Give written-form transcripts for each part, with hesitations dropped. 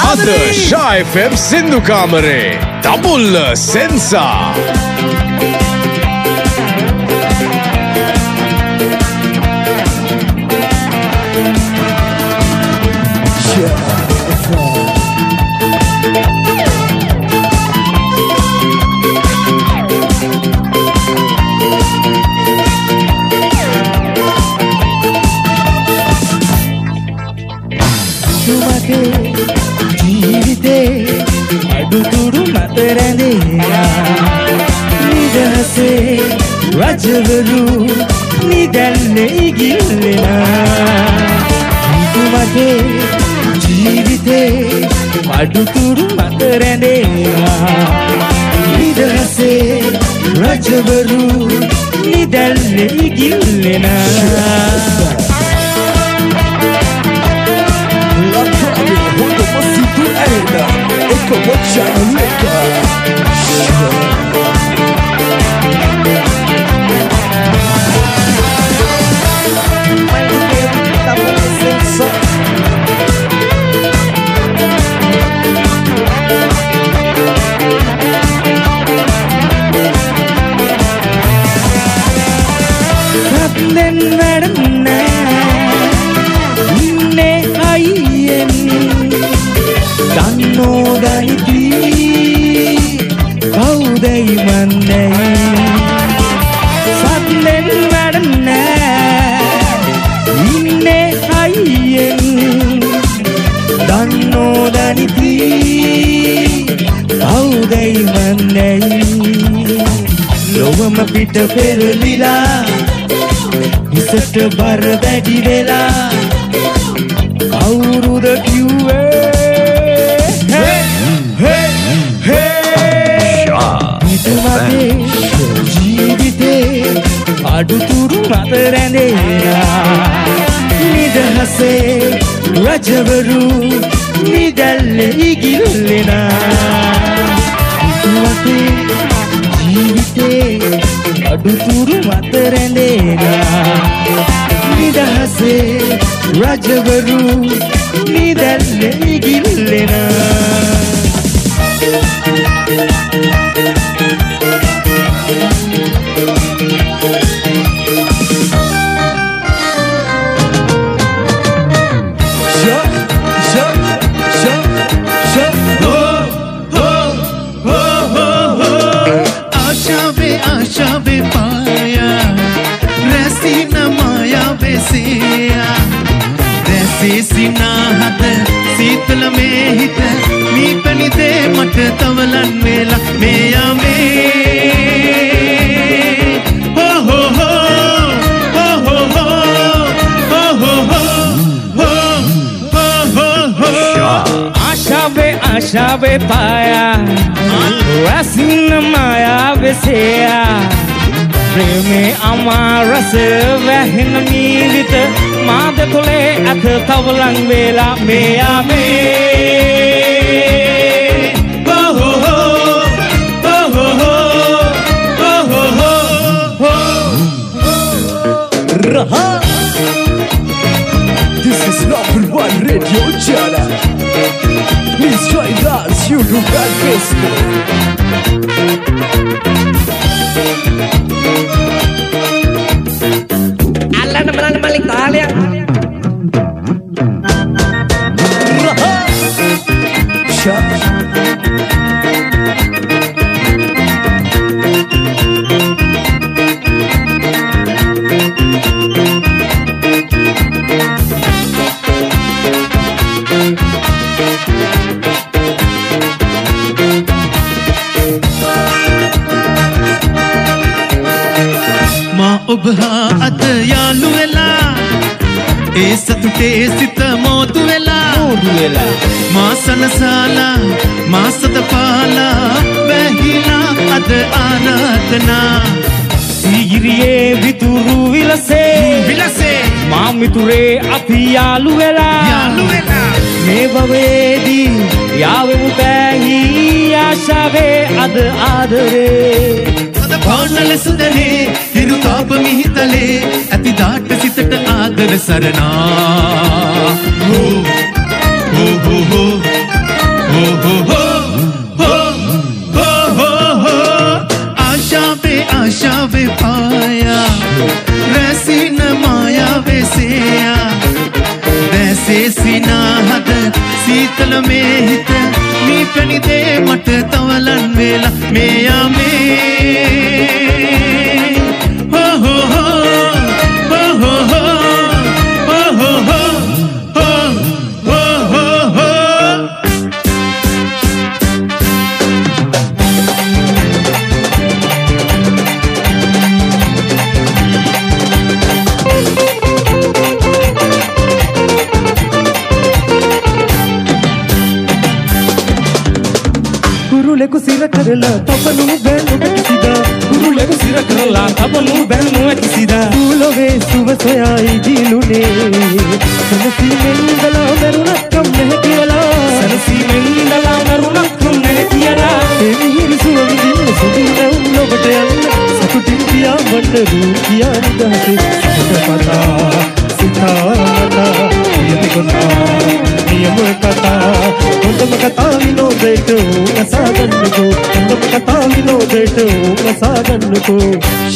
ආදරේ ශා FM සින්දු කාමරේ දඹුල්ල සෙන්සා රජවරු නිදැල්ලේ ගිල්ලෙනා මගේ ජීවිතේ අඩුතුරු මත රැඳෙනවා නිදහසේ රජවරු නිදැල්ලේ ගිල්ලෙනා ලක්ෂණේ හොඳ පසිතු ඇරෙනා එක වචන ලෙකා පිට පෙරලිලා හිසට බර දැඩි වෙලා කවුරුද කිව්වේ හිතවගේ ජීවිතේ අඩුතුරු මත රැඳෙනා නිදහසේ රජවරු නිදැල්ලේ ඉගිල්ලෙනා හිතවගේ ජීවිතේ අඩුතුරු මත රැඳෙනා නිදහසේ රජවරු නිදැල්ලේ ඉගිල්ලෙනා සිනාහත සීතල මේ හිත මීපනිතේ මට තවලන් වේලා මේ යමේ හෝ හෝ හෝ හෝ හෝ ආශාවේ පායා රසින මායා වෙසෙයා ප්‍රේමේ අමාරස වැහෙන මීවිත මාද කොලේ අත තවලන් වේලා මේ යමේ හෝ Raha. This is number one radio channel. Please join us, YouTube and Facebook. Alan melan balik tali ya. Raha. Shah. ඔබහා අද යාළු වෙලා ඒ සතුටේ සිත මෝදු වෙලා මා සනසාලා මා සදපාලා වැහිලා අද ආරාධනා සීගිරියේ විතුරු විලසේ මා මිතුරේ අපි යාළු වෙලා මේ භවයේදී යාවෙමු පැහි ආශාවේ අද ආදරේ පානල සුදනේ හිරු තාප මිහිතලේ ඇති දාට සිතට ආදර සරණා හෝ හෝ හෝ සීතල මේ හිත මේ පැණි දේ මට තවලන් වේලා මේ යාමේ හෝ හෝ හෝ හෝ හෝ කුරුලෙකු සිර කරලා තපනු බැලුව කිසිදා කුරුලෙකු සිර කරලා තපනු බැලුව කිසිදා කුලොවේ සුව සොයයි දිලුනේ සනසීමෙන්දලා මරුණක්කම් නැහැ කියලා සනසීමෙන්දලා මරුණක්කම් නැහැ කියලා එමිහිරි සුව විදින්න සුදුන උලොබට යන්න සතුටින් පියා වන්නරු කියා නිදහසේ සතපතා සිතාමතා යති කොතා නියම කතා හොඳම කතා විනෝදයට උගසා ගන්නකෝ හොඳම කතා විනෝදයට උගසා ගන්නකෝ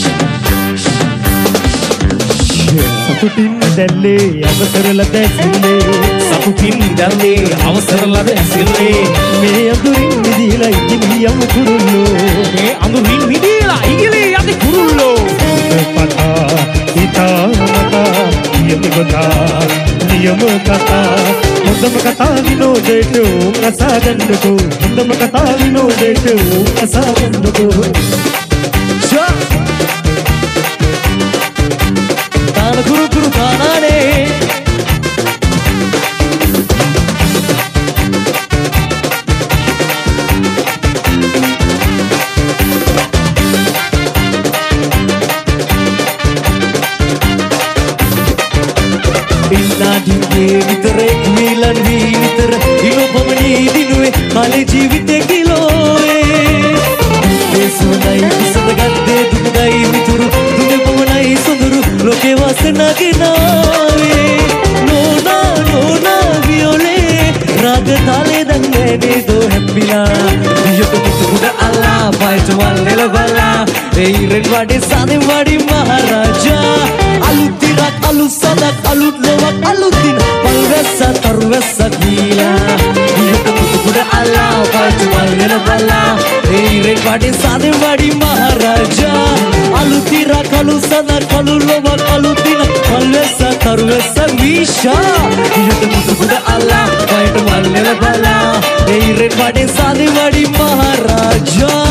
සතුටින් දැල්ලේ අවසර ලද ඇසිල්ලේ සතුටින් දැල්ලේ අවසර ලද ඇසිල්ලේ මේ අඳුරින් මිදීලා ඉගිලී යමු කුරුල්ලෝ මේ අඳුරින් මිදීලා ඉගිලී යති කුරුල්ලෝ පතා හිතාමතා යති කොතා නියම කතා හොඳම කතා විනෝදයට උගසා ගන්නකෝ හොඳම කතා විනෝදයට උගසා ගන්නකෝ තාන කුරු කුරු තානානේ ඉන්නාදිගේ විතරේ මිලන් වී විතර ඉලොපමණී දිනුවේ කාලේ ජීවිතේ කිලෝයේ දේශොනයි ඉසදගත්තේ දුකයි මිතුරු දුනේ පමණයි සොඳුරු ලෝකේ වාසනාගේ නාවේ නෝනා නෝනා වියෝලේ රාග තාලේ දන්නේ නේදෝ හැප්පිලා වියත පුතුඩ අල්ලා පයිට වල්ලෙල බලා ඒ රෙඩ් වඩේ සාදේ වඩි මහරජා අලුත් දිනක් අලුත් සදක් අලුත් ලොවක් අලුත් දින පල්වැස්ස තරුවැස්ස ගීලා වියත පුතුඩ අල්ලා පයිට වල්ලෙල බලා ඒ රෙඩ් වඩේ සාදේ වඩි මහරජා අලුත් දිනක් අලුත් සදක් අලුත් ලොවක් අලුත් දින පල්වැස්ස තරුවැස්ස විෂා වියත පුතුඩ අල්ලා පයිට වල්ලෙල බලා ඒ රෙඩ් වඩේ සාදේ වඩි මහරජා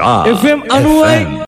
Star FM 90